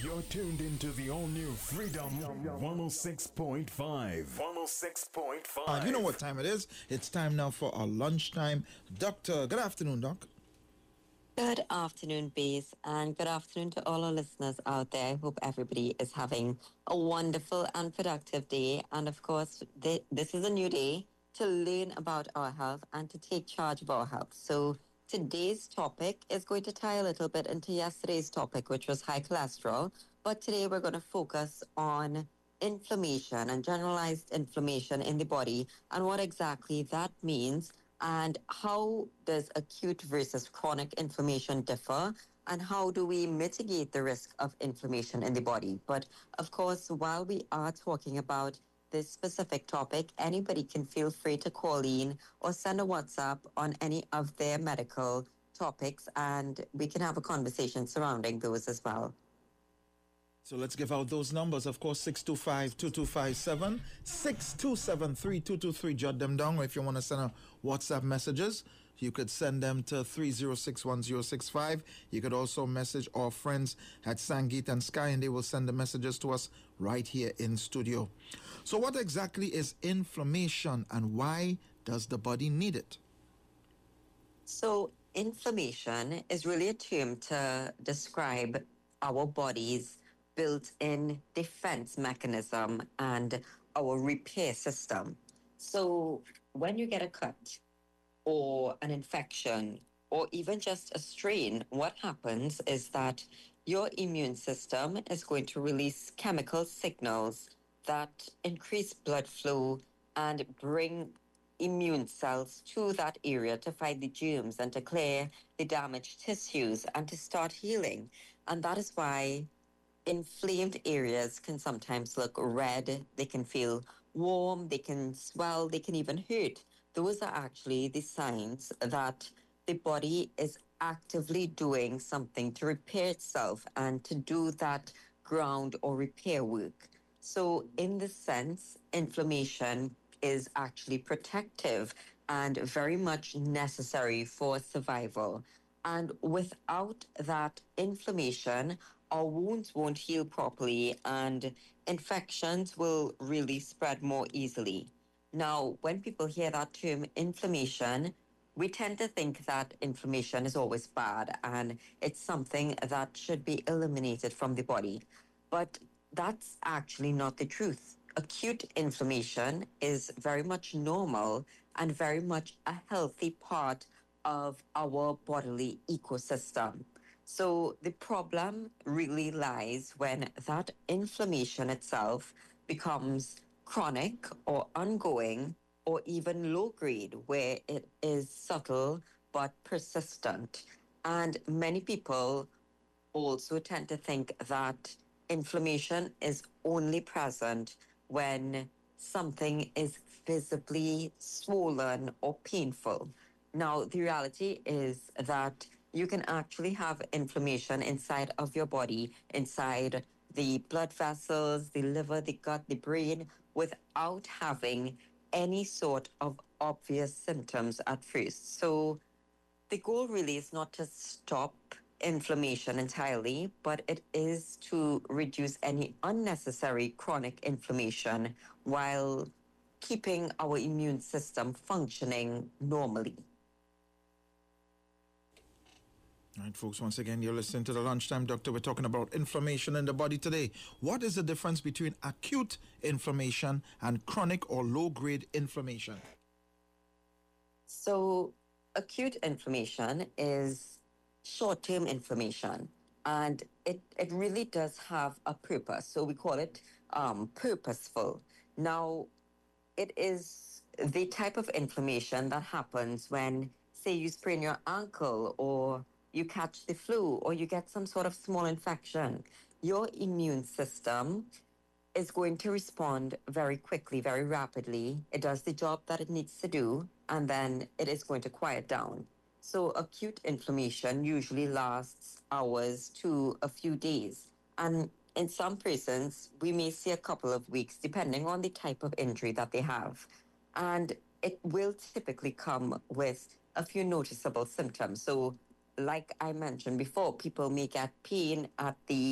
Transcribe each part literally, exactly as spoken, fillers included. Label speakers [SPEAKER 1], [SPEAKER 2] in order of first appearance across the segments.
[SPEAKER 1] You're tuned into the all-new Freedom one oh six point five. one oh six point five.
[SPEAKER 2] Uh, you know what time it is? It's time now for our lunchtime. Doctor, good afternoon, Doc.
[SPEAKER 3] Good afternoon, Base, and good afternoon to all our listeners out there. I hope everybody is having a wonderful and productive day. And of course, th- this is a new day to learn about our health and to take charge of our health. So today's topic is going to tie a little bit into yesterday's topic, which was high cholesterol. But today we're going to focus on inflammation and generalized inflammation in the body and what exactly that means. And how does acute versus chronic inflammation differ? And how do we mitigate the risk of inflammation in the body? But of course, while we are talking about this specific topic, anybody can feel free to call in or send a WhatsApp on any of their medical topics, and we can have a conversation surrounding those as well.
[SPEAKER 2] So let's give out those numbers. Of course, six two five, two two five seven, six two seven three, two two three. Jot them down. Or if you want to send a WhatsApp messages, you could send them to three zero six one zero six five. You could also message our friends at Sangeet and Sky, and they will send the messages to us right here in studio. So what exactly is inflammation, and why does the body need it?
[SPEAKER 3] So inflammation is really a term to describe our body's built-in defense mechanism and our repair system. So when you get a cut or an infection or even just a strain, what happens is that your immune system is going to release chemical signals that increase blood flow and bring immune cells to that area to fight the germs and to clear the damaged tissues and to start healing. And that is why inflamed areas can sometimes look red, they can feel warm, they can swell, they can even hurt. Those are actually the signs that the body is actively doing something to repair itself and to do that ground or repair work. So in this sense, inflammation is actually protective and very much necessary for survival. And without that inflammation, our wounds won't heal properly and infections will really spread more easily. Now, when people hear that term inflammation, we tend to think that inflammation is always bad and it's something that should be eliminated from the body. But that's actually not the truth. Acute inflammation is very much normal and very much a healthy part of our bodily ecosystem. So the problem really lies when that inflammation itself becomes chronic or ongoing or even low grade, where it is subtle but persistent. And many people also tend to think that inflammation is only present when something is visibly swollen or painful. Now, the reality is that you can actually have inflammation inside of your body, inside the blood vessels, the liver, the gut, the brain, without having any sort of obvious symptoms at first. So the goal really is not to stop inflammation entirely, but it is to reduce any unnecessary chronic inflammation while keeping our immune system functioning normally.
[SPEAKER 2] All right, folks, once again, you're listening to the Lunchtime Doctor. We're talking about inflammation in the body today. What is the difference between acute inflammation and chronic or low-grade inflammation?
[SPEAKER 3] So acute inflammation is short-term inflammation, and it, it really does have a purpose. So we call it um, purposeful. Now, it is the type of inflammation that happens when, say, you sprain your ankle or you catch the flu or you get some sort of small infection. Your immune system is going to respond very quickly, very rapidly. It does the job that it needs to do, and then it is going to quiet down. So acute inflammation usually lasts hours to a few days. And in some persons, we may see a couple of weeks, depending on the type of injury that they have. And it will typically come with a few noticeable symptoms. So like I mentioned before, people may get pain at the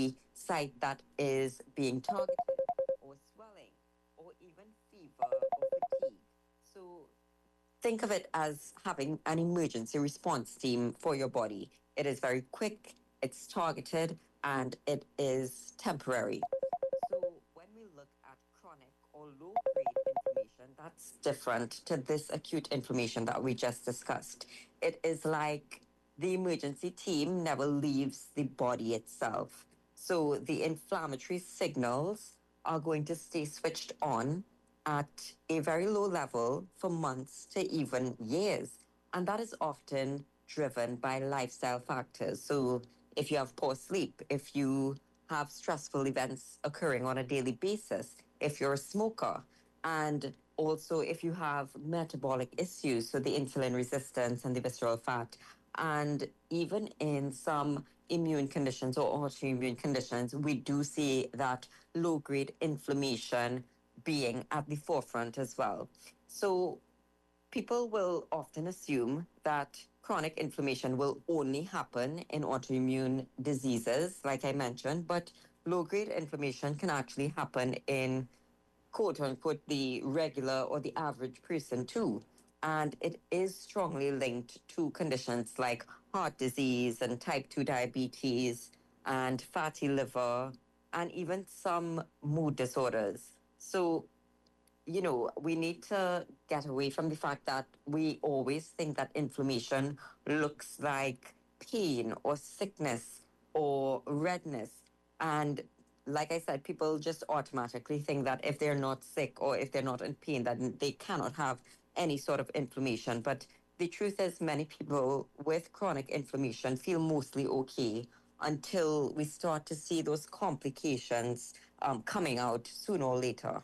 [SPEAKER 3] site that is being targeted, or swelling, or even fever or fatigue. So think of it as having an emergency response team for your body. It is very quick, it's targeted, and it is temporary. So when we look at chronic or low grade inflammation, that's different to this acute inflammation that we just discussed. It is like the emergency team never leaves the body itself. So the inflammatory signals are going to stay switched on at a very low level for months to even years. And that is often driven by lifestyle factors. So if you have poor sleep, if you have stressful events occurring on a daily basis, if you're a smoker, and also if you have metabolic issues, so the insulin resistance and the visceral fat, and even in some immune conditions or autoimmune conditions, we do see that low grade inflammation being at the forefront as well. So people will often assume that chronic inflammation will only happen in autoimmune diseases, like I mentioned, but low grade inflammation can actually happen in quote unquote the regular or the average person too. And it is strongly linked to conditions like heart disease and type two diabetes and fatty liver and even some mood disorders. So you know, we need to get away from the fact that we always think that inflammation looks like pain or sickness or redness. And like I said, people just automatically think that if they're not sick or if they're not in pain, that they cannot have any sort of inflammation. But the truth is, many people with chronic inflammation feel mostly okay until we start to see those complications um, coming out sooner or later.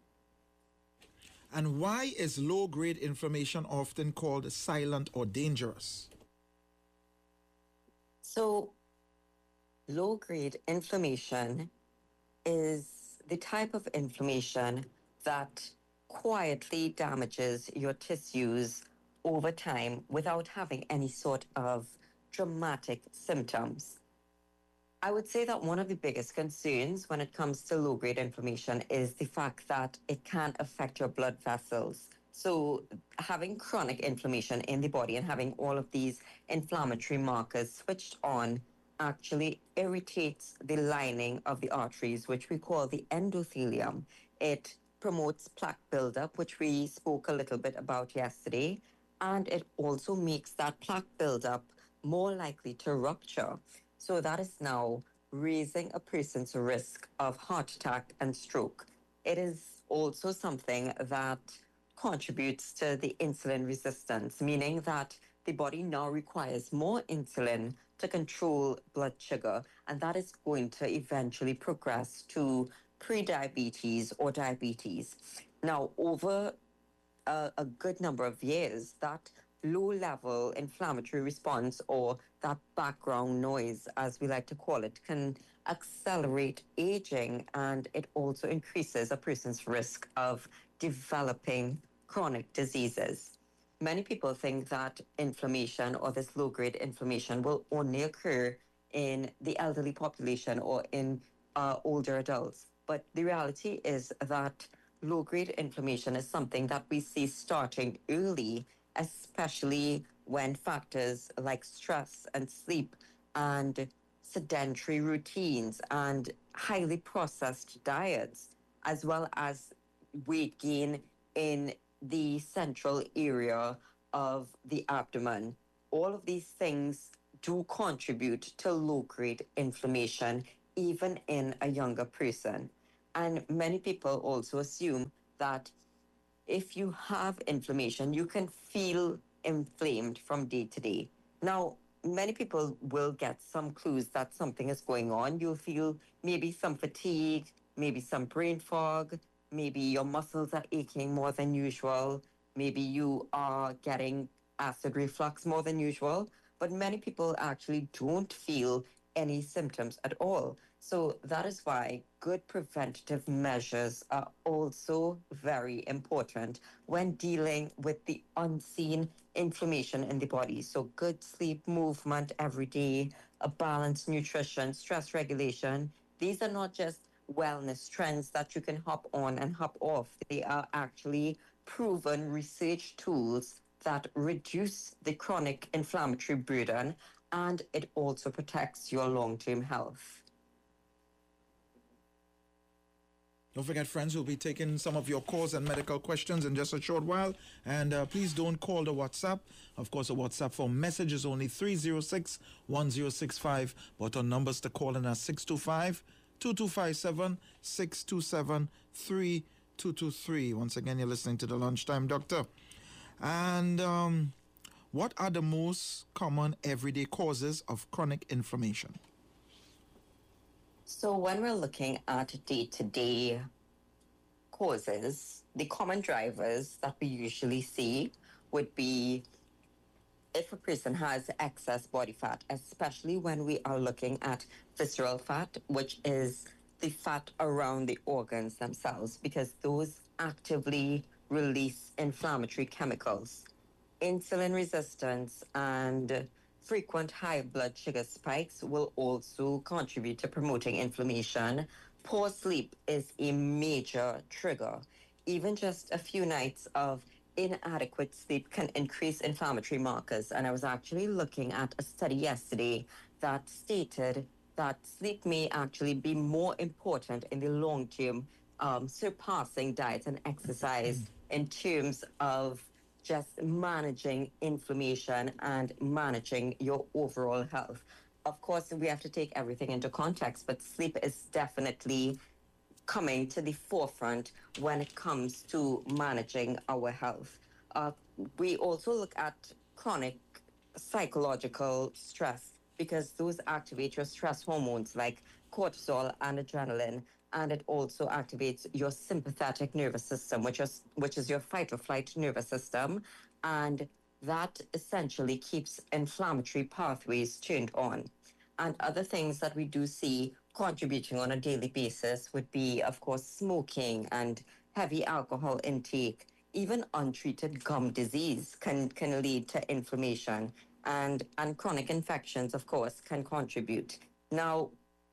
[SPEAKER 2] And why is low grade inflammation often called silent or dangerous?
[SPEAKER 3] So, low grade inflammation is the type of inflammation that quietly damages your tissues over time without having any sort of dramatic symptoms. I would say that one of the biggest concerns when it comes to low grade inflammation is the fact that it can affect your blood vessels. So, having chronic inflammation in the body and having all of these inflammatory markers switched on actually irritates the lining of the arteries, which we call the endothelium. It promotes plaque buildup, which we spoke a little bit about yesterday, and it also makes that plaque buildup more likely to rupture. So that is now raising a person's risk of heart attack and stroke. It is also something that contributes to the insulin resistance, meaning that the body now requires more insulin to control blood sugar, and that is going to eventually progress to prediabetes or diabetes. Now, over a, a good number of years, that low level inflammatory response, or that background noise, as we like to call it, can accelerate aging, and it also increases a person's risk of developing chronic diseases. Many people think that inflammation or this low grade inflammation will only occur in the elderly population or in uh, older adults. But the reality is that low grade inflammation is something that we see starting early, especially when factors like stress and sleep and sedentary routines and highly processed diets, as well as weight gain in the central area of the abdomen. All of these things do contribute to low grade inflammation, even in a younger person. And many people also assume that if you have inflammation, you can feel inflamed from day to day. Now, many people will get some clues that something is going on. You'll feel maybe some fatigue, maybe some brain fog, maybe your muscles are aching more than usual, maybe you are getting acid reflux more than usual, but many people actually don't feel any symptoms at all. So that is why good preventative measures are also very important when dealing with the unseen inflammation in the body. So good sleep, movement every day, a balanced nutrition, stress regulation, these are not just wellness trends that you can hop on and hop off. They are actually proven research tools that reduce the chronic inflammatory burden, and it also protects your long-term health.
[SPEAKER 2] Don't forget, friends, we'll be taking some of your calls and medical questions in just a short while. And uh, please don't call the WhatsApp. Of course, the WhatsApp for message is only three zero six, one zero six five. But our numbers to call in are six two five, two two five seven, six two seven, three two two three. Once again, you're listening to the Lunchtime Doctor. And um, what are the most common everyday causes of chronic inflammation?
[SPEAKER 3] So when we're looking at day-to-day causes, the common drivers that we usually see would be if a person has excess body fat, especially when we are looking at visceral fat, which is the fat around the organs themselves, because those actively release inflammatory chemicals. Insulin resistance and frequent high blood sugar spikes will also contribute to promoting inflammation. Poor sleep is a major trigger. Even just a few nights of inadequate sleep can increase inflammatory markers. And I was actually looking at a study yesterday that stated that sleep may actually be more important in the long term, um, surpassing diet and exercise in terms of just managing inflammation and managing your overall health. Of course, we have to take everything into context, but sleep is definitely coming to the forefront when it comes to managing our health. Uh, we also look at chronic psychological stress because those activate your stress hormones like cortisol and adrenaline, and it also activates your sympathetic nervous system, which is which is your fight or flight nervous system, and that essentially keeps inflammatory pathways turned on. And other things that we do see contributing on a daily basis would be, of course, smoking and heavy alcohol intake. Even untreated gum disease can, can lead to inflammation, and, and chronic infections, of course, can contribute. Now,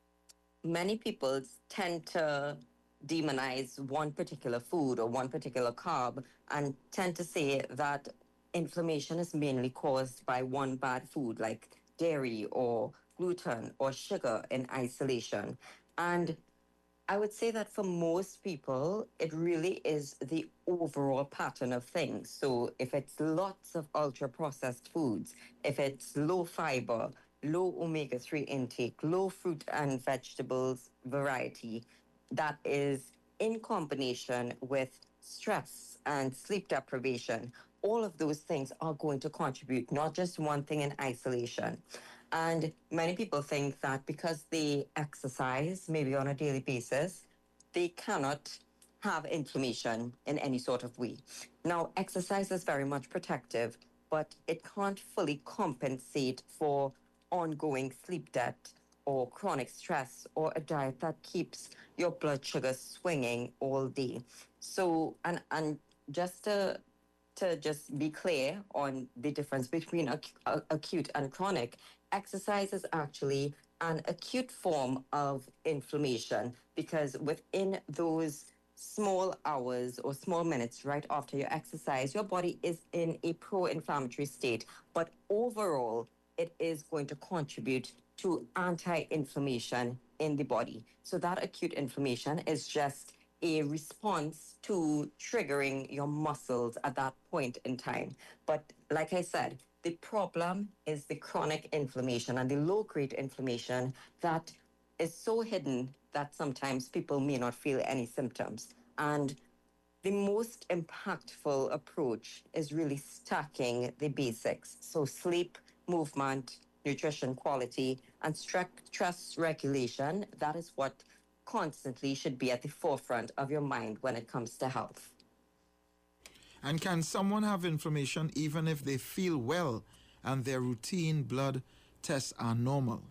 [SPEAKER 3] many people tend to demonize one particular food or one particular carb and tend to say that inflammation is mainly caused by one bad food like dairy or gluten or sugar in isolation. And I would say that for most people, it really is the overall pattern of things. So if it's lots of ultra processed foods, if it's low fiber, low omega three intake, low fruit and vegetables variety, that is in combination with stress and sleep deprivation, all of those things are going to contribute, not just one thing in isolation. And many people think that because they exercise, maybe on a daily basis, they cannot have inflammation in any sort of way. Now, exercise is very much protective, but it can't fully compensate for ongoing sleep debt or chronic stress or a diet that keeps your blood sugar swinging all day. So, and, and just to to just be clear on the difference between ac- uh, acute and chronic, exercise is actually an acute form of inflammation because within those small hours or small minutes right after your exercise, your body is in a pro-inflammatory state. But overall, it is going to contribute to anti-inflammation in the body. So that acute inflammation is just a response to triggering your muscles at that point in time. But like I said, the problem is the chronic inflammation and the low-grade inflammation that is so hidden that sometimes people may not feel any symptoms. And the most impactful approach is really stacking the basics. So sleep, movement, nutrition quality, and stress regulation, that is what constantly should be at the forefront of your mind when it comes to health.
[SPEAKER 2] And can someone have inflammation even if they feel well and their routine blood tests are normal?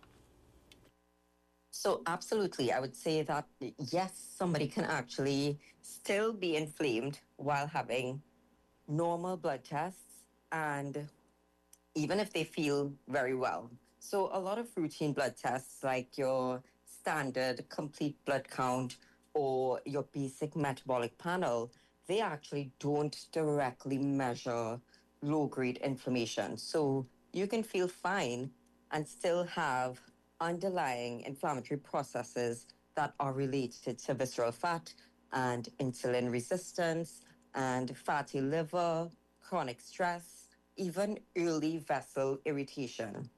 [SPEAKER 3] So absolutely, I would say that yes, somebody can actually still be inflamed while having normal blood tests and even if they feel very well. So a lot of routine blood tests like your standard complete blood count or your basic metabolic panel, they actually don't directly measure low grade inflammation. So you can feel fine and still have underlying inflammatory processes that are related to visceral fat and insulin resistance and fatty liver, chronic stress, even early vessel irritation.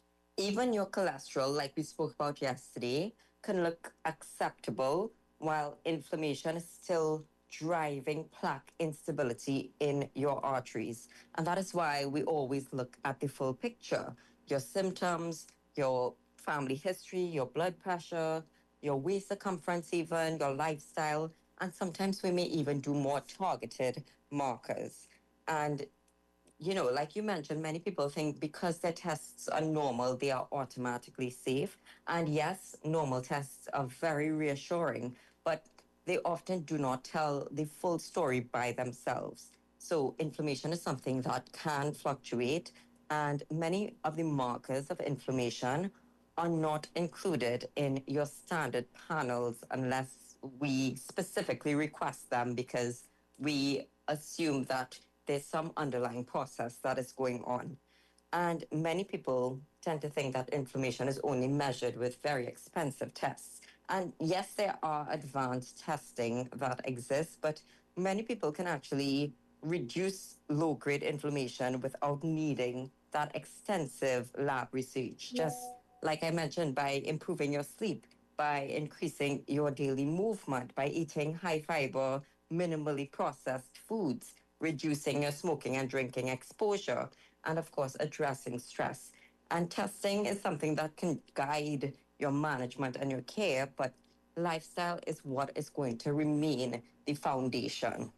[SPEAKER 3] Even your cholesterol, like we spoke about yesterday, can look acceptable while inflammation is still driving plaque instability in your arteries. And that is why we always look at the full picture: your symptoms, your family history, your blood pressure, your waist circumference, even your lifestyle. And sometimes we may even do more targeted markers. And you know, like you mentioned, many people think because their tests are normal, they are automatically safe. And yes, normal tests are very reassuring, but they often do not tell the full story by themselves. So, inflammation is something that can fluctuate, and many of the markers of inflammation are not included in your standard panels unless we specifically request them because we assume that there's some underlying process that is going on. And many people tend to think that inflammation is only measured with very expensive tests. And yes, there are advanced testing that exists, but many people can actually reduce low grade inflammation without needing that extensive lab research. Just like I mentioned, by improving your sleep, by increasing your daily movement, by eating high fiber, minimally processed foods, reducing your smoking and drinking exposure, and of course, addressing stress. And testing is something that can guide your management and your care, but lifestyle is what is going to remain the foundation.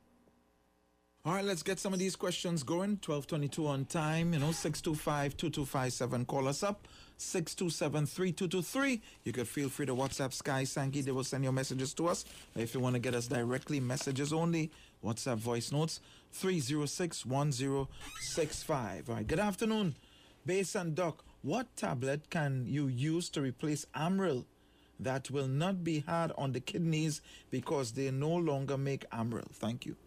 [SPEAKER 2] All right, let's get some of these questions going. twelve twenty-two on time, you know, six two five, two two five seven. Call us up, six two seven, three two two three. You could feel free to WhatsApp Sky Sankey. They will send your messages to us. If you want to get us directly, messages only, WhatsApp voice notes, three zero six, one zero six five. All right, good afternoon. Base and Doc, what tablet can you use to replace Amril that will not be hard on the kidneys because they no longer make Amril? Thank you.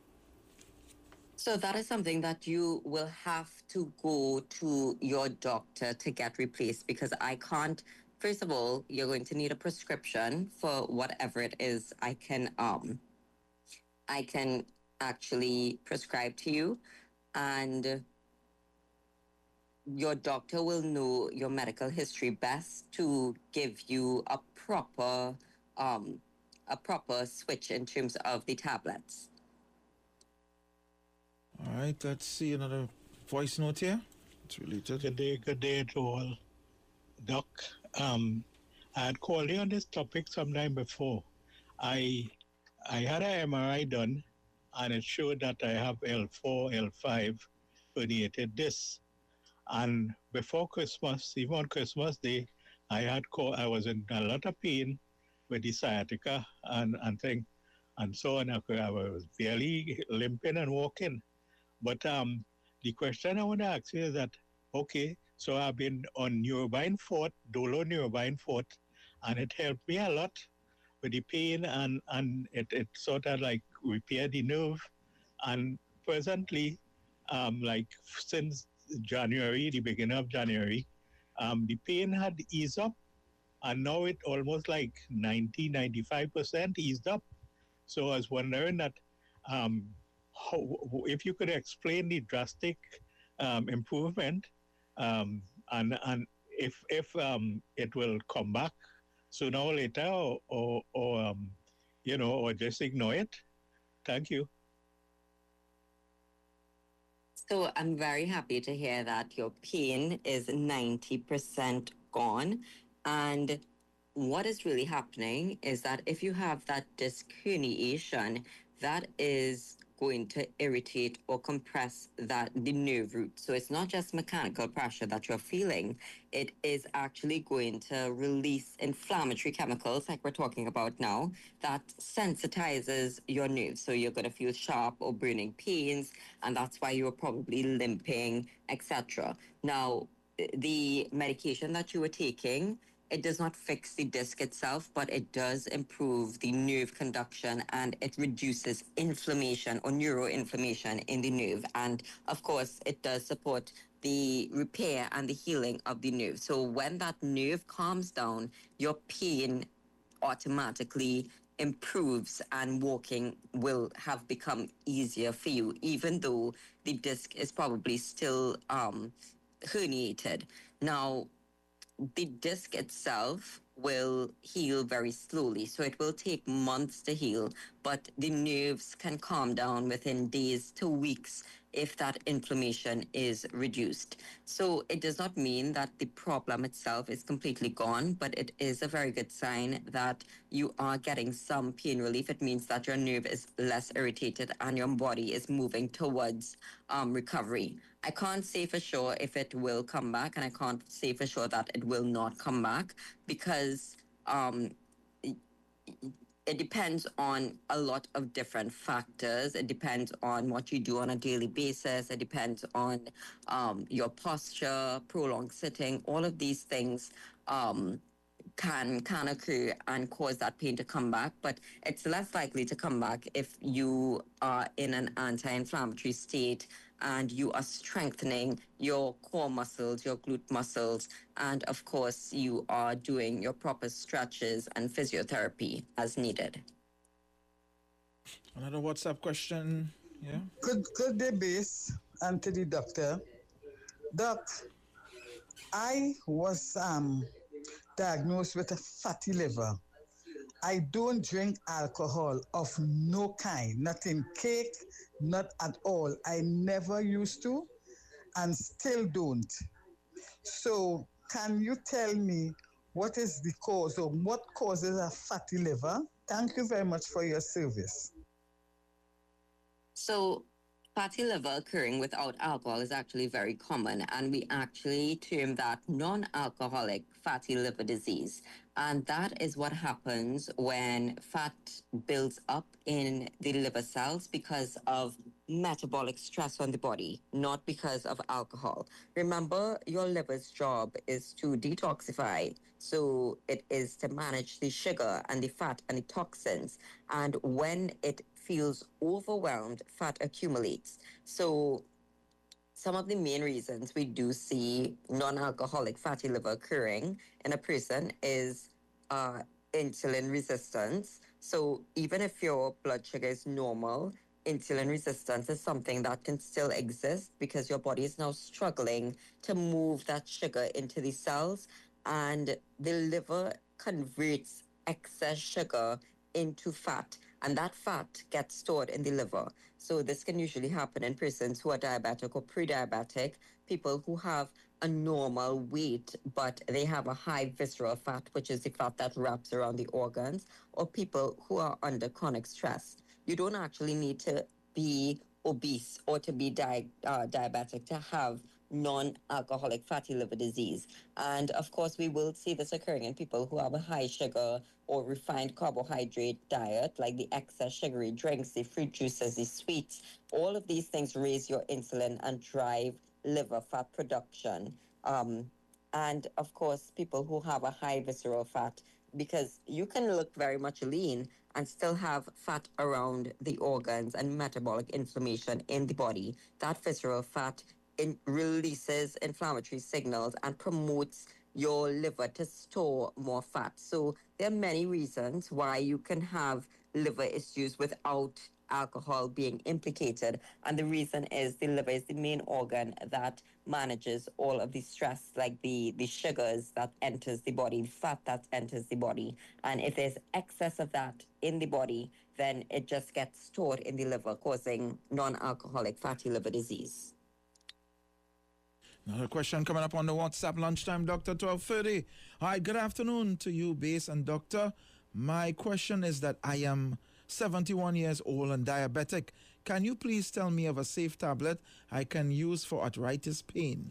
[SPEAKER 3] So that is something that you will have to go to your doctor to get replaced because I can't. First of all, you're going to need a prescription for whatever it is I can um I can actually prescribe to you, and your doctor will know your medical history best to give you a proper um a proper switch in terms of the tablets.
[SPEAKER 2] All right, let's see another voice note here. It's related.
[SPEAKER 4] Good day, good day to all. Doc, um, I had called you on this topic sometime before. I I had an M R I done, and it showed that I have L four, L five herniated discs. And before Christmas, even on Christmas Day, I had called, I was in a lot of pain with the sciatica and, and thing, and so on. I, could, I was barely limping and walking. But um, the question I want to ask you is that, okay, so I've been on Neurobind Fort, Dolo Neurobind Fort, and it helped me a lot with the pain, and, and it, it sort of like repaired the nerve. And presently, um, like since January, the beginning of January, um, the pain had eased up, and now it almost like ninety, ninety-five percent eased up. So I was wondering that um, how, if you could explain the drastic um, improvement, um, and and if if um, it will come back sooner or later, or, or, or um, you know, or just ignore it. Thank you.
[SPEAKER 3] So I'm very happy to hear that your pain is ninety percent gone. And what is really happening is that if you have that disc herniation, that is going to irritate or compress that the nerve root. So it's not just mechanical pressure that you're feeling. It is actually going to release inflammatory chemicals, like we're talking about now, that sensitizes your nerves. So you're going to feel sharp or burning pains, and that's why you're probably limping, et cetera. Now, the medication that you were taking it does not fix the disc itself, but it does improve the nerve conduction and it reduces inflammation or neuroinflammation in the nerve. And of course, it does support the repair and the healing of the nerve. So when that nerve calms down, your pain automatically improves and walking will have become easier for you, even though the disc is probably still um, herniated. Now, the disc itself will heal very slowly. So it will take months to heal, but the nerves can calm down within days to weeks if that inflammation is reduced. So it does not mean that the problem itself is completely gone, but it is a very good sign that you are getting some pain relief. It means that your nerve is less irritated and your body is moving towards um, recovery. I can't say for sure if it will come back, and I can't say for sure that it will not come back because um, it depends on a lot of different factors. It depends on what you do on a daily basis. It depends on um, your posture, prolonged sitting. All of these things um, can can occur and cause that pain to come back, but it's less likely to come back if you are in an anti-inflammatory state and you are strengthening your core muscles, your glute muscles, and of course you are doing your proper stretches and physiotherapy as needed.
[SPEAKER 2] Another WhatsApp question. Yeah.
[SPEAKER 5] Good, good day, base, and to the doctor. Doc, I was um, diagnosed with a fatty liver. I don't drink alcohol of no kind, not in cake, not at all. I never used to and still don't. So can you tell me what is the cause or what causes a fatty liver? Thank you very much for your service.
[SPEAKER 3] So fatty liver occurring without alcohol is actually very common, and we actually term that non-alcoholic fatty liver disease. And that is what happens when fat builds up in the liver cells because of metabolic stress on the body, not because of alcohol. Remember, your liver's job is to detoxify. So it is to manage the sugar and the fat and the toxins. And when it feels overwhelmed, fat accumulates. So some of the main reasons we do see non-alcoholic fatty liver occurring in a person is uh, insulin resistance. So even if your blood sugar is normal, insulin resistance is something that can still exist because your body is now struggling to move that sugar into the cells, and the liver converts excess sugar into fat, and that fat gets stored in the liver. So this can usually happen in persons who are diabetic or pre-diabetic, people who have a normal weight, but they have a high visceral fat, which is the fat that wraps around the organs, or people who are under chronic stress. You don't actually need to be obese or to be di- uh, diabetic to have non-alcoholic fatty liver disease. And of course, we will see this occurring in people who have a high sugar or refined carbohydrate diet, like the excess sugary drinks, the fruit juices, the sweets. All of these things raise your insulin and drive liver fat production. Um, and of course, people who have a high visceral fat, because you can look very much lean and still have fat around the organs and metabolic inflammation in the body. That visceral fat in releases inflammatory signals and promotes your liver to store more fat. So there are many reasons why you can have liver issues without alcohol being implicated. And the reason is the liver is the main organ that manages all of the stress, like the, the sugars that enters the body, the fat that enters the body. And if there's excess of that in the body, then it just gets stored in the liver, causing non-alcoholic fatty liver disease.
[SPEAKER 2] Another question coming up on the WhatsApp lunchtime, Doctor twelve thirty. Hi, good afternoon to you, Base and Doctor. My question is that I am seventy-one years old and diabetic. Can you please tell me of a safe tablet I can use for arthritis pain?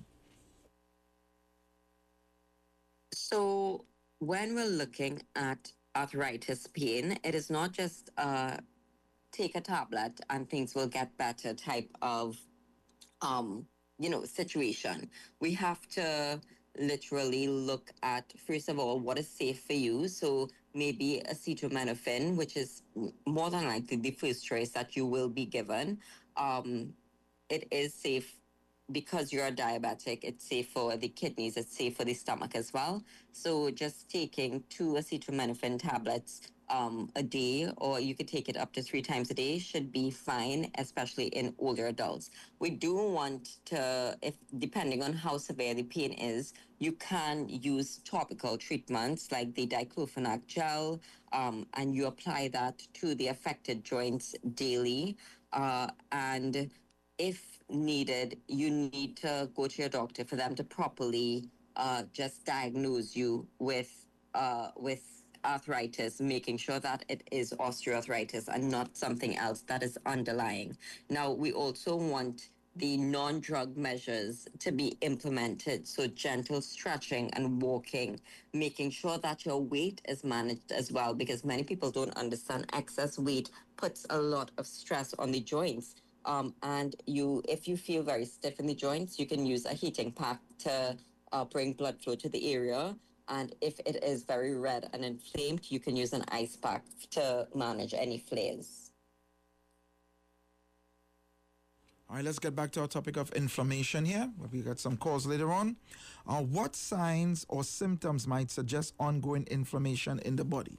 [SPEAKER 3] So when we're looking at arthritis pain, it is not just uh, take a tablet and things will get better type of um, you know, situation. We have to literally look at, first of all, what is safe for you. So maybe acetaminophen, which is m- more than likely the first choice that you will be given. Um, it is safe because you're a diabetic. It's safe for the kidneys. It's safe for the stomach as well. So just taking two acetaminophen tablets um, a day, or you could take it up to three times a day, should be fine, especially in older adults. We do want to, if depending on how severe the pain is, you can use topical treatments like the diclofenac gel, um, and you apply that to the affected joints daily. Uh, and if needed, you need to go to your doctor for them to properly uh, just diagnose you with uh, with arthritis, making sure that it is osteoarthritis and not something else that is underlying. Now, we also want the non-drug measures to be implemented, so gentle stretching and walking, making sure that your weight is managed as well, because many people don't understand excess weight puts a lot of stress on the joints. Um, and you, if you feel very stiff in the joints, you can use a heating pack to uh, bring blood flow to the area. And if it is very red and inflamed, you can use an ice pack to manage any flares.
[SPEAKER 2] All right, let's get back to our topic of inflammation here. We got some calls later on. Uh, what signs or symptoms might suggest ongoing inflammation in the body?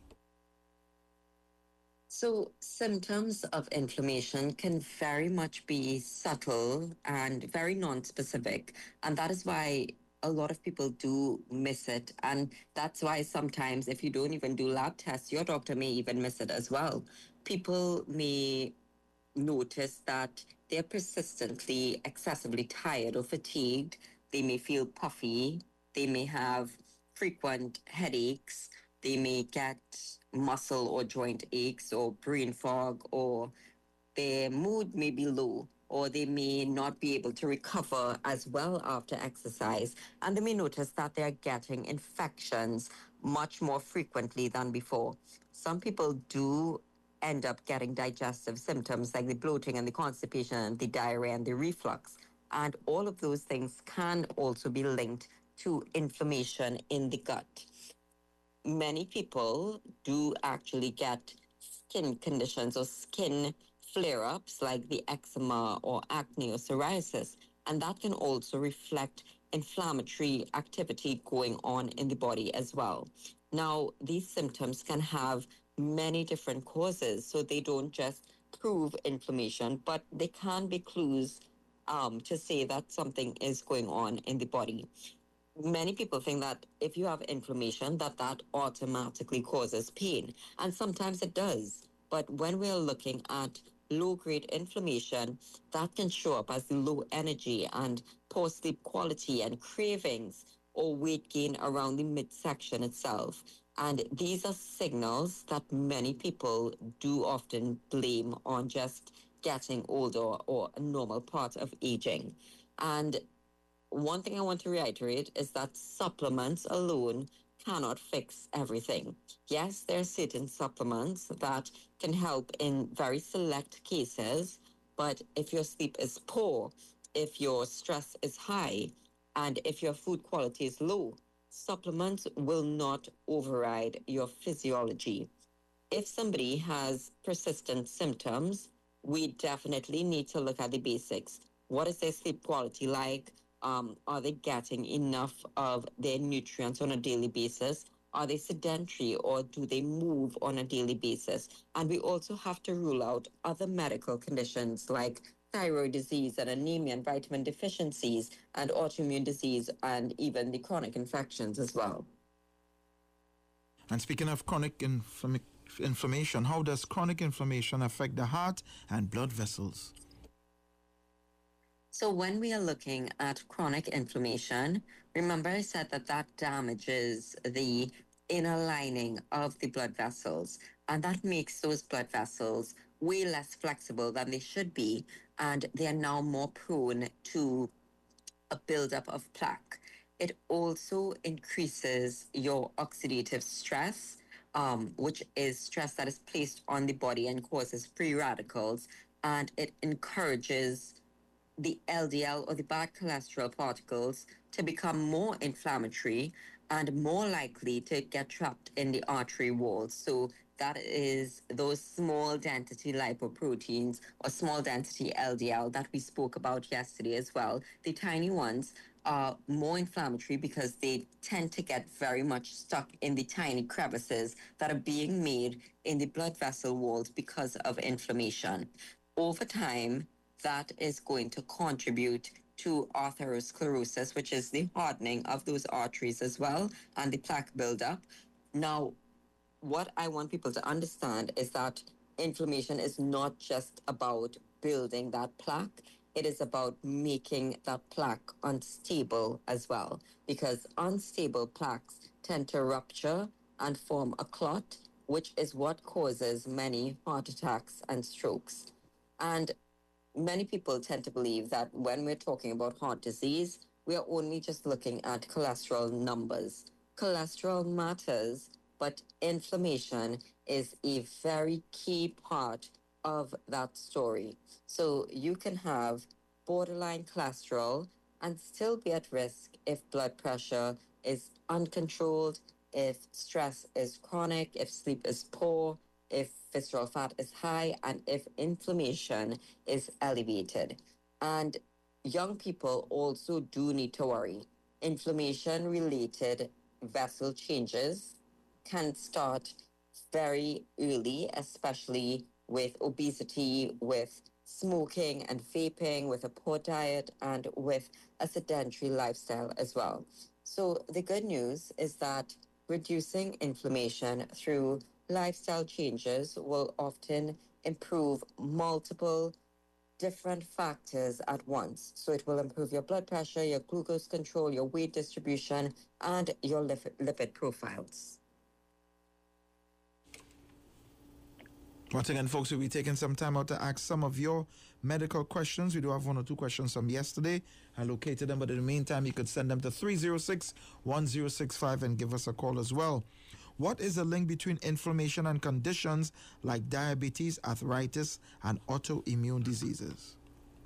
[SPEAKER 3] So, symptoms of inflammation can very much be subtle and very non-specific. And that is why a lot of people do miss it. And that's why sometimes if you don't even do lab tests, your doctor may even miss it as well. People may notice that they're persistently excessively tired or fatigued. They may feel puffy. They may have frequent headaches. They may get muscle or joint aches or brain fog, or their mood may be low, or they may not be able to recover as well after exercise. And they may notice that they're getting infections much more frequently than before. Some people do end up getting digestive symptoms like the bloating and the constipation and the diarrhea and the reflux. And all of those things can also be linked to inflammation in the gut. Many people do actually get skin conditions or skin flare-ups like the eczema or acne or psoriasis, and that can also reflect inflammatory activity going on in the body as well. Now, these symptoms can have many different causes, so they don't just prove inflammation, but they can be clues um, to say that something is going on in the body. Many people think that if you have inflammation, that that automatically causes pain, and sometimes it does. But when we're looking at low-grade inflammation, that can show up as low energy and poor sleep quality and cravings or weight gain around the midsection itself. And these are signals that many people do often blame on just getting older or a normal part of aging. And one thing I want to reiterate is that supplements alone cannot fix everything. Yes, there are certain supplements that can help in very select cases, but if your sleep is poor, if your stress is high, and if your food quality is low, supplements will not override your physiology. If somebody has persistent symptoms, we definitely need to look at the basics. What is their sleep quality like? Um, are they getting enough of their nutrients on a daily basis? Are they sedentary, or do they move on a daily basis? And we also have to rule out other medical conditions like thyroid disease and anemia and vitamin deficiencies and autoimmune disease and even the chronic infections as well.
[SPEAKER 2] And speaking of chronic infl- inflammation, how does chronic inflammation affect the heart and blood vessels?
[SPEAKER 3] So when we are looking at chronic inflammation, remember I said that that damages the inner lining of the blood vessels, and that makes those blood vessels way less flexible than they should be, and they are now more prone to a buildup of plaque. It also increases your oxidative stress, um, which is stress that is placed on the body and causes free radicals, and it encourages the L D L or the bad cholesterol particles to become more inflammatory and more likely to get trapped in the artery walls. So that is those small density lipoproteins or small density L D L that we spoke about yesterday as well. The tiny ones are more inflammatory because they tend to get very much stuck in the tiny crevices that are being made in the blood vessel walls because of inflammation. Over time, that is going to contribute to atherosclerosis, which is the hardening of those arteries as well, and the plaque buildup. Now, what I want people to understand is that inflammation is not just about building that plaque. It is about making that plaque unstable as well, because unstable plaques tend to rupture and form a clot, which is what causes many heart attacks and strokes. And many people tend to believe that when we're talking about heart disease, we are only just looking at cholesterol numbers. Cholesterol matters, but inflammation is a very key part of that story. So you can have borderline cholesterol and still be at risk if blood pressure is uncontrolled, if stress is chronic, if sleep is poor, if visceral fat is high, and if inflammation is elevated. And young people also do need to worry. Inflammation related vessel changes can start very early, especially with obesity, with smoking and vaping, with a poor diet, and with a sedentary lifestyle as well. So the good news is that reducing inflammation through lifestyle changes will often improve multiple different factors at once. So it will improve your blood pressure, your glucose control, your weight distribution, and your lipid, lipid profiles.
[SPEAKER 2] Once again, folks, we'll be taking some time out to ask some of your medical questions. We do have one or two questions from yesterday. I located them, but in the meantime, you could send them to three oh six, one oh six five and give us a call as well. What is the link between inflammation and conditions like diabetes, arthritis, and autoimmune diseases?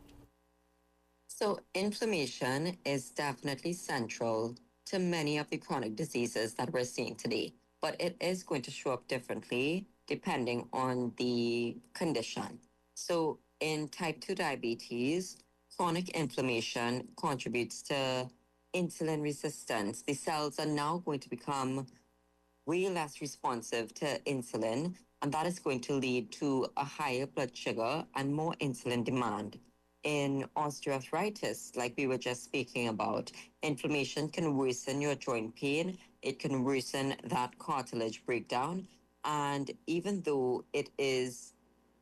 [SPEAKER 3] So inflammation is definitely central to many of the chronic diseases that we're seeing today, but it is going to show up differently depending on the condition. So in type two diabetes, chronic inflammation contributes to insulin resistance. The cells are now going to become way less responsive to insulin, and that is going to lead to a higher blood sugar and more insulin demand. In osteoarthritis, like we were just speaking about, inflammation can worsen your joint pain. It can worsen that cartilage breakdown. And even though it is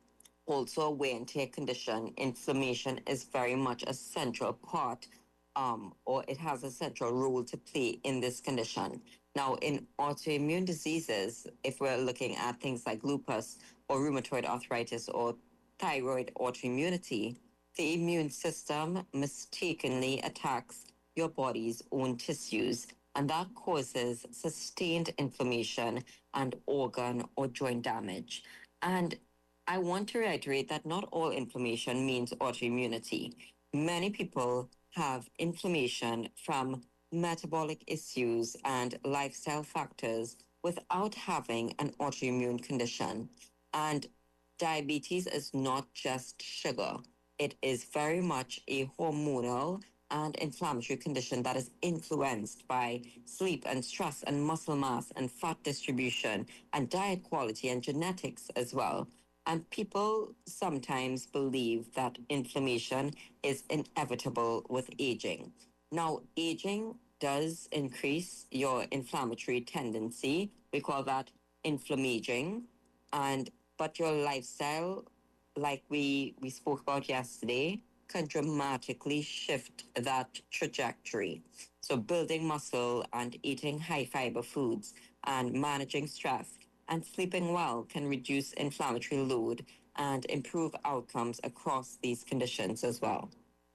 [SPEAKER 3] also a wear and tear condition, inflammation is very much a central part, um, or it has a central role to play in this condition. Now, in autoimmune diseases, if we're looking at things like lupus or rheumatoid arthritis or thyroid autoimmunity, the immune system mistakenly attacks your body's own tissues, and that causes sustained inflammation and organ or joint damage. And I want to reiterate that not all inflammation means autoimmunity. Many people have inflammation from metabolic issues and lifestyle factors without having an autoimmune condition. And diabetes is not just sugar. It is very much a hormonal and inflammatory condition that is influenced by sleep and stress and muscle mass and fat distribution and diet quality and genetics as well. And people sometimes believe that inflammation is inevitable with aging. Now, aging does increase your inflammatory tendency. We call that inflammaging. And but your lifestyle, like we, we spoke about yesterday, can dramatically shift that trajectory. So building muscle and eating high fiber foods and managing stress and sleeping well can reduce inflammatory load and improve outcomes across these conditions as well.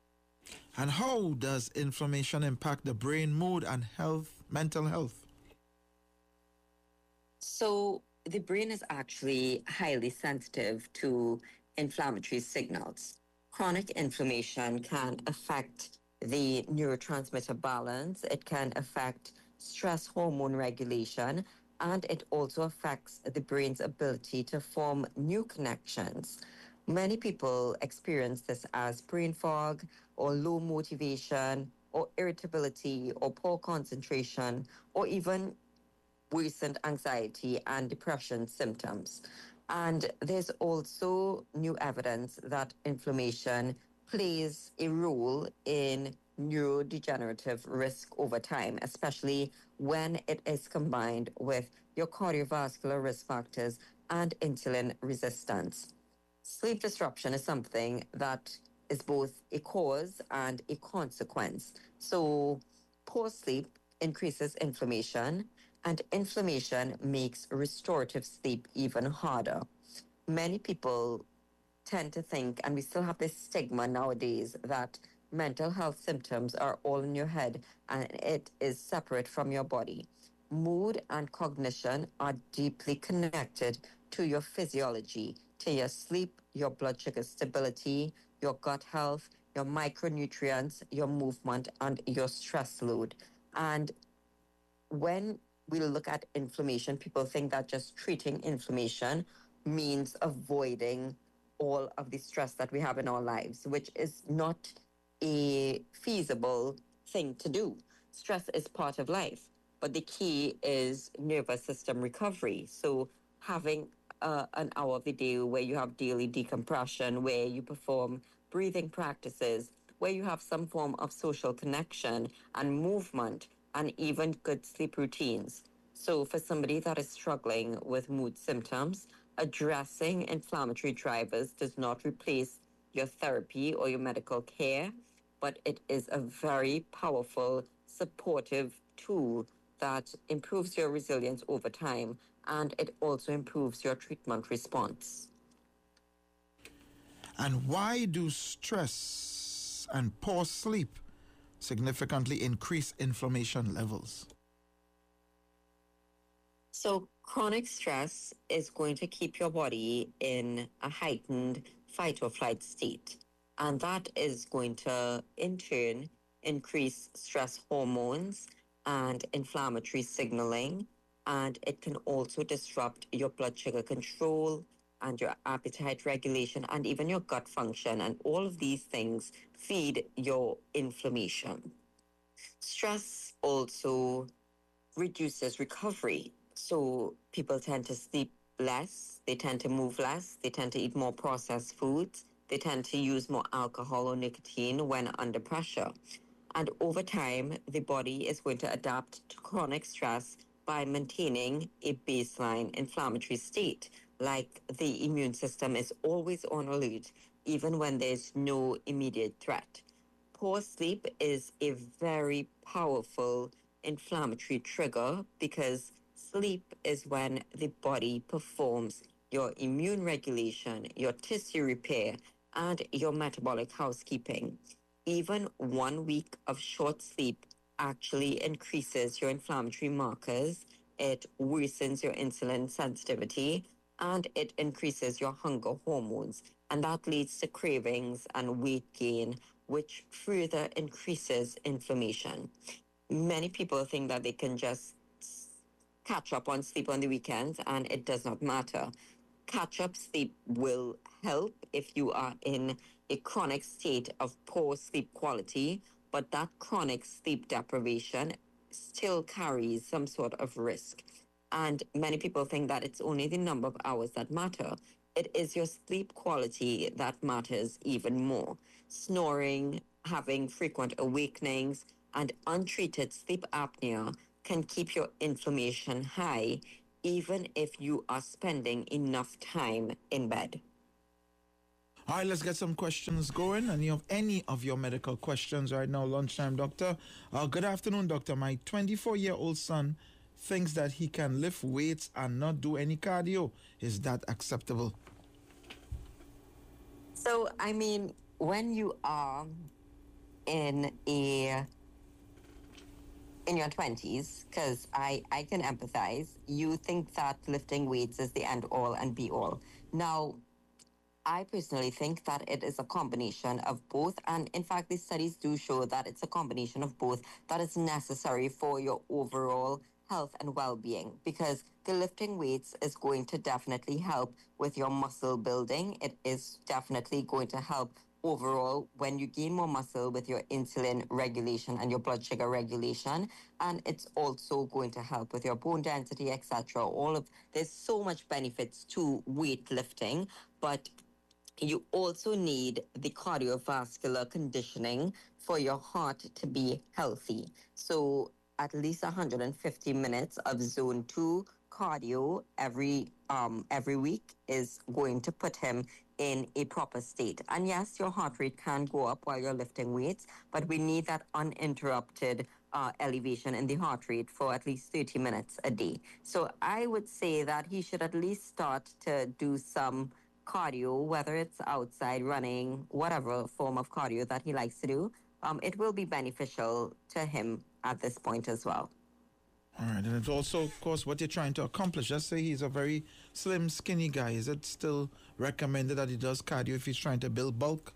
[SPEAKER 2] And how does inflammation impact the brain, mood, and health, mental health?
[SPEAKER 3] So the brain is actually highly sensitive to inflammatory signals. Chronic inflammation can affect the neurotransmitter balance. It can affect stress hormone regulation, and it also affects the brain's ability to form new connections. Many people experience this as brain fog or low motivation or irritability or poor concentration or even worsened anxiety and depression symptoms. And there's also new evidence that inflammation plays a role in neurodegenerative risk over time, especially when it is combined with your cardiovascular risk factors and insulin resistance. Sleep disruption is something that is both a cause and a consequence. So, poor sleep increases inflammation, and inflammation makes restorative sleep even harder. Many people tend to think, and we still have this stigma nowadays, that mental health symptoms are all in your head and it is separate from your body. Mood and cognition are deeply connected to your physiology, to your sleep, your blood sugar stability, your gut health, your micronutrients, your movement, and your stress load. And when we look at inflammation, people think that just treating inflammation means avoiding all of the stress that we have in our lives, which is not a feasible thing to do. Stress is part of life, but the key is nervous system recovery. So having uh, an hour of the day where you have daily decompression, where you perform breathing practices, where you have some form of social connection and movement, and even good sleep routines. So for somebody that is struggling with mood symptoms, addressing inflammatory drivers does not replace your therapy or your medical care, but it is a very powerful, supportive tool that improves your resilience over time, and it also improves your treatment response.
[SPEAKER 2] And why do stress and poor sleep significantly increase inflammation levels?
[SPEAKER 3] So chronic stress is going to keep your body in a heightened fight or flight state. And that is going to, in turn, increase stress hormones and inflammatory signaling. And it can also disrupt your blood sugar control and your appetite regulation and even your gut function. And all of these things feed your inflammation. Stress also reduces recovery. So people tend to sleep less, they tend to move less, they tend to eat more processed foods, they tend to use more alcohol or nicotine when under pressure. And over time, the body is going to adapt to chronic stress by maintaining a baseline inflammatory state. Like the immune system is always on alert, even when there's no immediate threat. Poor sleep is a very powerful inflammatory trigger because sleep is when the body performs your immune regulation, your tissue repair, and your metabolic housekeeping. Even one week of short sleep actually increases your inflammatory markers, it worsens your insulin sensitivity, and it increases your hunger hormones. And that leads to cravings and weight gain, which further increases inflammation. Many people think that they can just catch up on sleep on the weekends, and it does not matter. Catch up sleep will help if you are in a chronic state of poor sleep quality, but that chronic sleep deprivation still carries some sort of risk. And many people think that it's only the number of hours that matter. It is your sleep quality that matters even more. Snoring, having frequent awakenings, and untreated sleep apnea can keep your inflammation high, even if you are spending enough time in bed.
[SPEAKER 2] All right, let's get some questions going. Any of any of your medical questions right now, lunchtime, doctor. Uh, good afternoon, doctor. My twenty-four-year-old son thinks that he can lift weights and not do any cardio. Is that acceptable?
[SPEAKER 3] So, I mean, when you are in a in your twenties, because I, I can empathize, you think that lifting weights is the end all and be all. Now, I personally think that it is a combination of both. And in fact, the studies do show that it's a combination of both that is necessary for your overall health and well being, because the lifting weights is going to definitely help with your muscle building. It is definitely going to help overall when you gain more muscle with your insulin regulation and your blood sugar regulation. And it's also going to help with your bone density, et cetera. All of there's so much benefits to weightlifting, but you also need the cardiovascular conditioning for your heart to be healthy. So at least one hundred fifty minutes of zone two cardio every um every week is going to put him in a proper state. And yes, your heart rate can go up while you're lifting weights, but we need that uninterrupted uh, elevation in the heart rate for at least thirty minutes a day. So I would say that he should at least start to do some cardio, whether it's outside running, whatever form of cardio that he likes to do. Um, it will be beneficial to him at this point as well.
[SPEAKER 2] All right, and it's also, of course, what you're trying to accomplish. Let's say he's a very slim, skinny guy. Is it still recommended that he does cardio if he's trying to build bulk?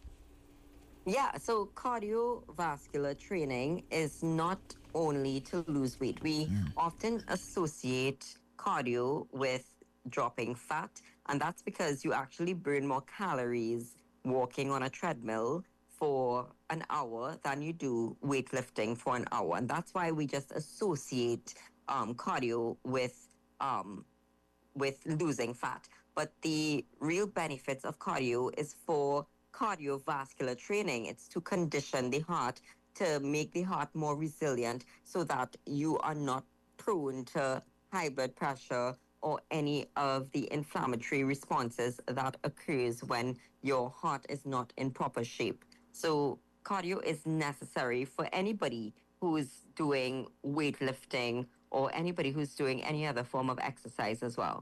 [SPEAKER 3] Yeah, so cardiovascular training is not only to lose weight. We mm. often associate cardio with dropping fat, and that's because you actually burn more calories walking on a treadmill for an hour than you do weightlifting for an hour. And that's why we just associate um, cardio with um, with losing fat. But the real benefits of cardio is for cardiovascular training. It's to condition the heart, to make the heart more resilient so that you are not prone to high blood pressure or any of the inflammatory responses that occurs when your heart is not in proper shape. So cardio is necessary for anybody who's doing weightlifting or anybody who's doing any other form of exercise as well.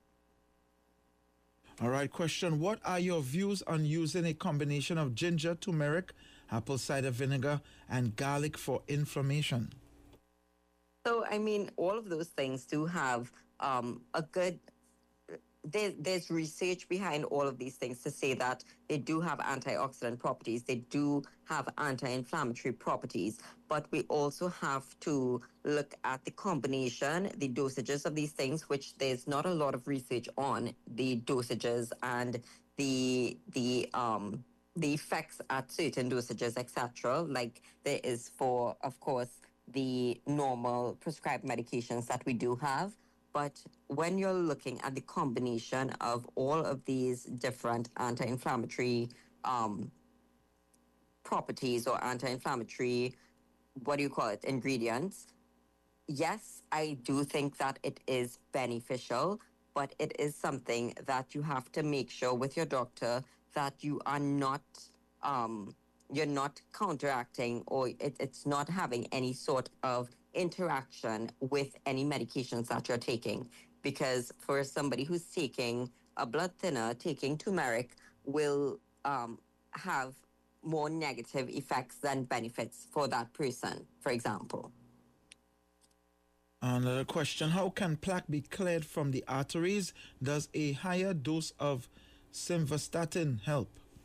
[SPEAKER 2] All right, question. What are your views on using a combination of ginger, turmeric, apple cider vinegar, and garlic for inflammation?
[SPEAKER 3] So, I mean, all of those things do have um, a good... There, there's research behind all of these things to say that they do have antioxidant properties. They do have anti-inflammatory properties. But we also have to look at the combination, the dosages of these things, which there's not a lot of research on the dosages and the the um the effects at certain dosages, et cetera. Like there is for, of course, the normal prescribed medications that we do have. But when you're looking at the combination of all of these different anti-inflammatory um, properties or anti-inflammatory, what do you call it, ingredients, yes, I do think that it is beneficial, but it is something that you have to make sure with your doctor that you are not, um, you're not counteracting or it, it's not having any sort of interaction with any medications that you're taking. Because for somebody who's taking a blood thinner, taking turmeric will um, have more negative effects than benefits for that person, for example.
[SPEAKER 2] Another question. How can plaque be cleared from the arteries? Does a higher dose of simvastatin help?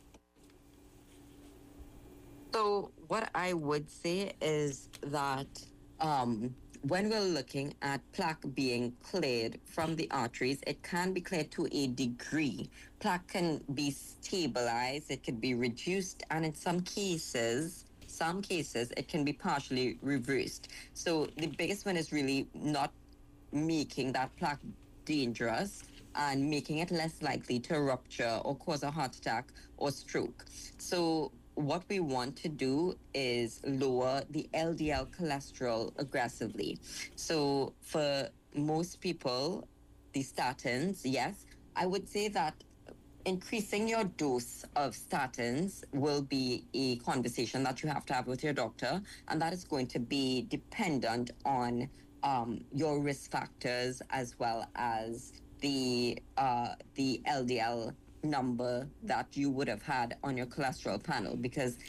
[SPEAKER 3] So what I would say is that Um, when we're looking at plaque being cleared from the arteries, it can be cleared to a degree. Plaque can be stabilized, it can be reduced, and in some cases, some cases, it can be partially reversed. So the biggest one is really not making that plaque dangerous and making it less likely to rupture or cause a heart attack or stroke. So what we want to do is lower the L D L cholesterol aggressively. So for most people, the statins, yes, I would say that increasing your dose of statins will be a conversation that you have to have with your doctor, and that is going to be dependent on um, your risk factors as well as the uh, the L D L number that you would have had on your cholesterol panel, because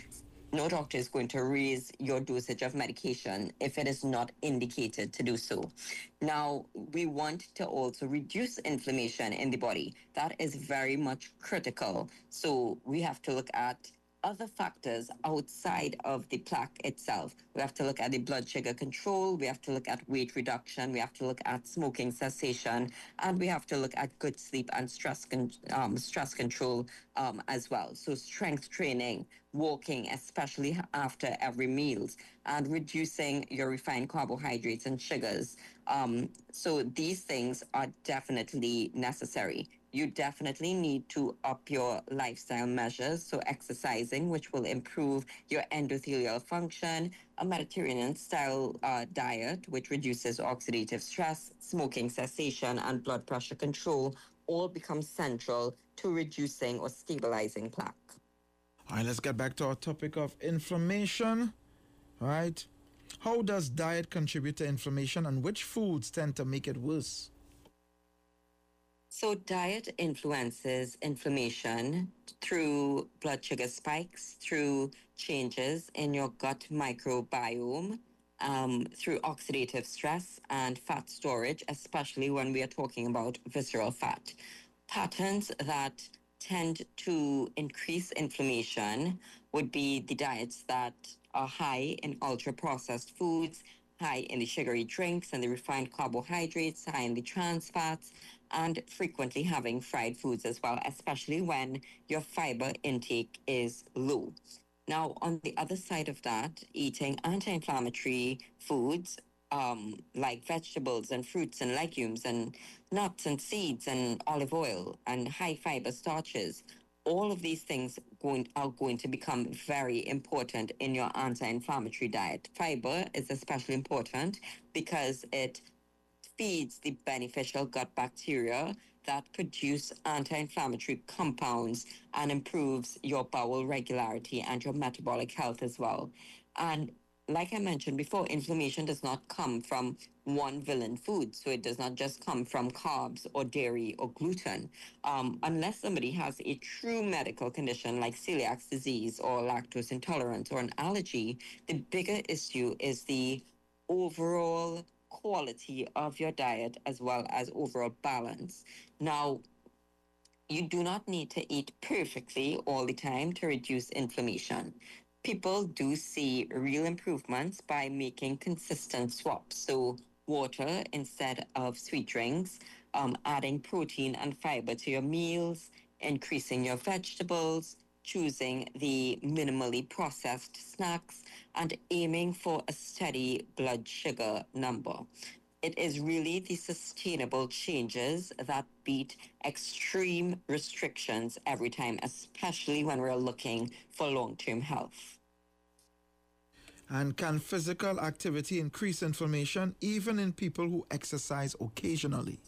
[SPEAKER 3] no doctor is going to raise your dosage of medication if it is not indicated to do so. Now, we want to also reduce inflammation in the body. That is very much critical. So we have to look at other factors outside of the plaque itself. We have to look at the blood sugar control, we have to look at weight reduction, we have to look at smoking cessation, and we have to look at good sleep and stress con- um, stress control um, as well. So strength training, walking, especially after every meals, and reducing your refined carbohydrates and sugars. Um, so these things are definitely necessary. You definitely need to up your lifestyle measures. So exercising, which will improve your endothelial function, a Mediterranean style uh, diet, which reduces oxidative stress, smoking cessation, and blood pressure control, all become central to reducing or stabilizing plaque.
[SPEAKER 2] All right, let's get back to our topic of inflammation. All right. How does diet contribute to inflammation, and which foods tend to make it worse?
[SPEAKER 3] So, diet influences inflammation through blood sugar spikes, through changes in your gut microbiome, um, through oxidative stress and fat storage, especially when we are talking about visceral fat. Patterns that tend to increase inflammation would be the diets that are high in ultra processed foods, high in the sugary drinks and the refined carbohydrates, high in the trans fats, and frequently having fried foods as well, especially when your fiber intake is low. Now, on the other side of that, eating anti inflammatory foods um, like vegetables and fruits and legumes and nuts and seeds and olive oil and high fiber starches, all of these things going, are going to become very important in your anti-inflammatory diet. Fiber is especially important because it feeds the beneficial gut bacteria that produce anti-inflammatory compounds and improves your bowel regularity and your metabolic health as well. And like I mentioned before, inflammation does not come from one villain food. So it does not just come from carbs or dairy or gluten. Um, unless somebody has a true medical condition like celiac disease or lactose intolerance or an allergy, the bigger issue is the overall quality of your diet as well as overall balance. Now, you do not need to eat perfectly all the time to reduce inflammation. People do see real improvements by making consistent swaps. So, water instead of sweet drinks, um, adding protein and fiber to your meals, increasing your vegetables, choosing the minimally processed snacks, and aiming for a steady blood sugar number. It is really the sustainable changes that beat extreme restrictions every time, especially when we're looking for long term health.
[SPEAKER 2] And can physical activity increase inflammation even in people who exercise occasionally?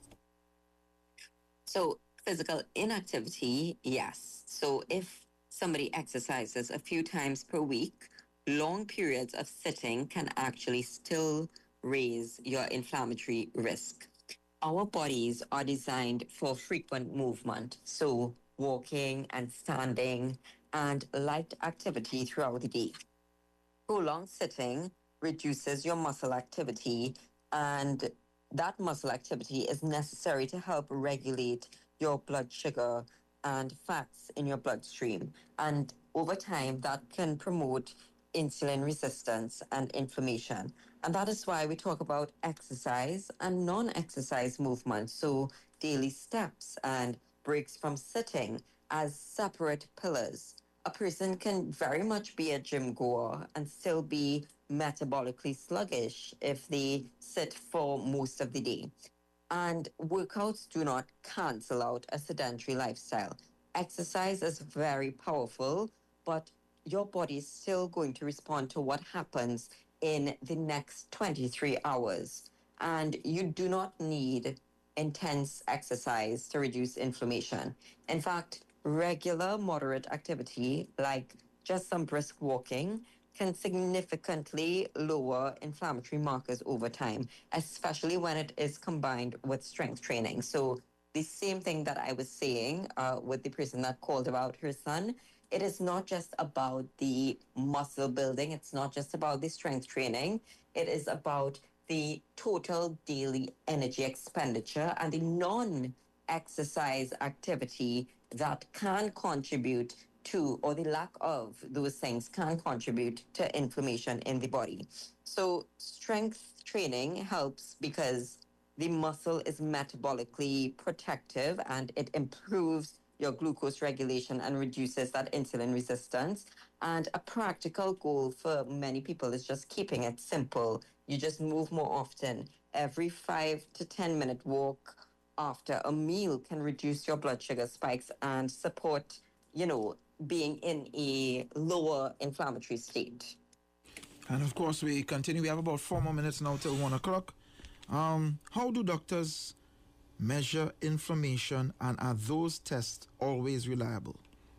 [SPEAKER 3] So, physical inactivity, yes. So, if somebody exercises a few times per week, long periods of sitting can actually still raise your inflammatory risk. Our bodies are designed for frequent movement. So, walking and standing and light activity throughout the day. Prolonged sitting reduces your muscle activity, and that muscle activity is necessary to help regulate your blood sugar and fats in your bloodstream. And over time, that can promote insulin resistance and inflammation. And that is why we talk about exercise and non exercise movement. So, daily steps and breaks from sitting as separate pillars. A person can very much be a gym goer and still be metabolically sluggish if they sit for most of the day. And workouts do not cancel out a sedentary lifestyle. Exercise is very powerful, but your body is still going to respond to what happens in the next twenty-three hours. And you do not need intense exercise to reduce inflammation. In fact, regular moderate activity, like just some brisk walking, can significantly lower inflammatory markers over time, especially when it is combined with strength training. So the same thing that I was saying uh, with the person that called about her son, it is not just about the muscle building, it's not just about the strength training, it is about the total daily energy expenditure and the non exercise activity that can contribute to, or the lack of those things can contribute to inflammation in the body. So, strength training helps because the muscle is metabolically protective and it improves your glucose regulation and reduces that insulin resistance. And a practical goal for many people is just keeping it simple. You just move more often. Every five to ten minute walk after a meal can reduce your blood sugar spikes and support, you know, being in a lower inflammatory state.
[SPEAKER 2] And of course, we continue. We have about four more minutes now till one o'clock. Um, how do doctors measure inflammation, and are those tests always reliable?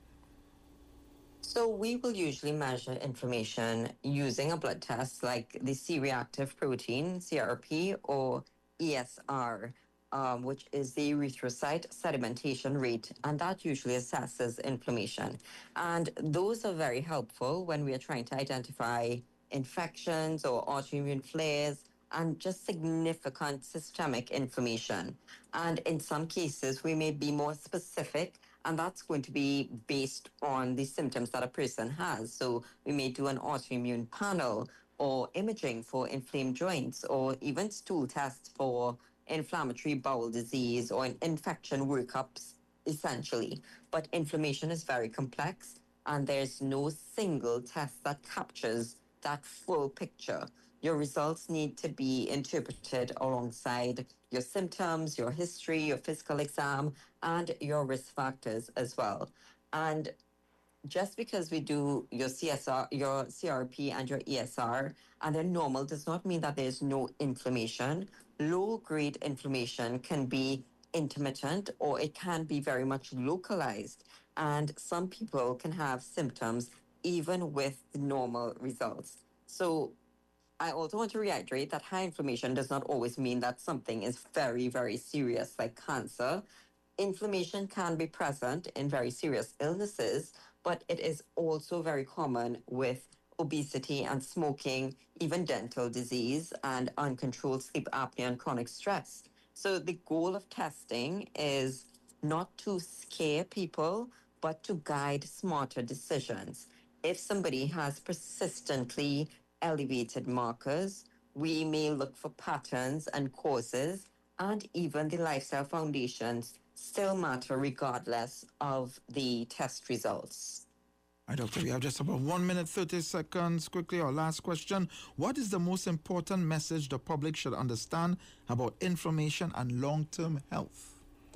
[SPEAKER 3] So we will usually measure inflammation using a blood test like the C-reactive protein, C R P, or E S R, um, which is the erythrocyte sedimentation rate, and that usually assesses inflammation. And those are very helpful when we are trying to identify infections or autoimmune flares and just significant systemic inflammation. And in some cases, we may be more specific, and that's going to be based on the symptoms that a person has. So we may do an autoimmune panel or imaging for inflamed joints, or even stool tests for inflammatory bowel disease or an infection workups, essentially. But inflammation is very complex, and there's no single test that captures that full picture. Your results need to be interpreted alongside your symptoms, your history, your physical exam, and your risk factors as well. And just because we do your C S R, your C R P and your E S R, and they're normal, does not mean that there's no inflammation. Low-grade inflammation can be intermittent, or it can be very much localized. And some people can have symptoms even with normal results. So I also want to reiterate that high inflammation does not always mean that something is very, very serious, like cancer. Inflammation can be present in very serious illnesses, but it is also very common with obesity and smoking, even dental disease and uncontrolled sleep apnea and chronic stress. So the goal of testing is not to scare people, but to guide smarter decisions. If somebody has persistently elevated markers, we may look for patterns and causes, and even the lifestyle foundations still matter regardless of the test results.
[SPEAKER 2] All right, Doctor, we have just about one minute, thirty seconds. Quickly, our last question. What is the most important message the public should understand about inflammation and long-term health?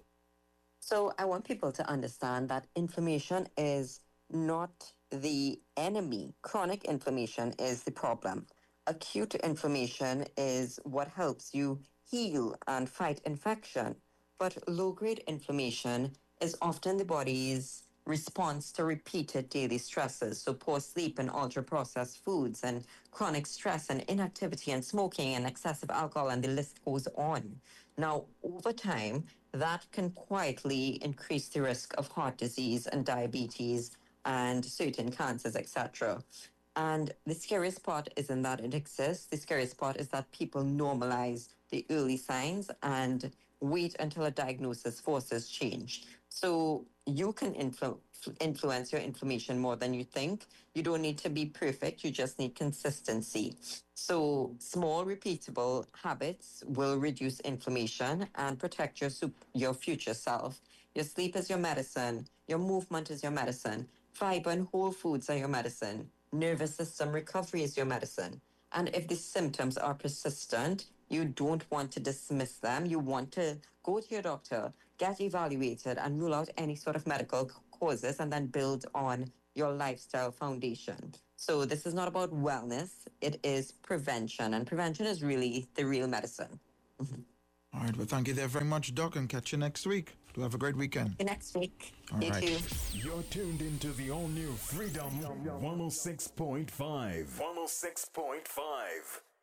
[SPEAKER 3] So I want people to understand that inflammation is not the enemy. Chronic inflammation is the problem. Acute inflammation is what helps you heal and fight infection. But low-grade inflammation is often the body's response to repeated daily stresses. So poor sleep and ultra-processed foods and chronic stress and inactivity and smoking and excessive alcohol, and the list goes on. Now, over time, that can quietly increase the risk of heart disease and diabetes and certain cancers, et cetera. And the scariest part isn't that it exists. The scariest part is that people normalize the early signs and wait until a diagnosis forces change. So you can influ- influence your inflammation more than you think. You don't need to be perfect. You just need consistency. So small, repeatable habits will reduce inflammation and protect your, sup- your future self. Your sleep is your medicine. Your movement is your medicine. Fiber and whole foods are your medicine. Nervous system recovery is your medicine. And if the symptoms are persistent, you don't want to dismiss them. You want to go to your doctor, get evaluated, and rule out any sort of medical causes, and then build on your lifestyle foundation. So this is not about wellness. It is prevention. And prevention is really the real medicine. Mm-hmm.
[SPEAKER 2] All right, well, thank you there very much, Doc, and catch you next week. Do have a great weekend.
[SPEAKER 3] See you next week.
[SPEAKER 2] All
[SPEAKER 3] you
[SPEAKER 2] right.
[SPEAKER 3] too.
[SPEAKER 1] You're tuned into the all-new Freedom one oh six point five. one oh six point five.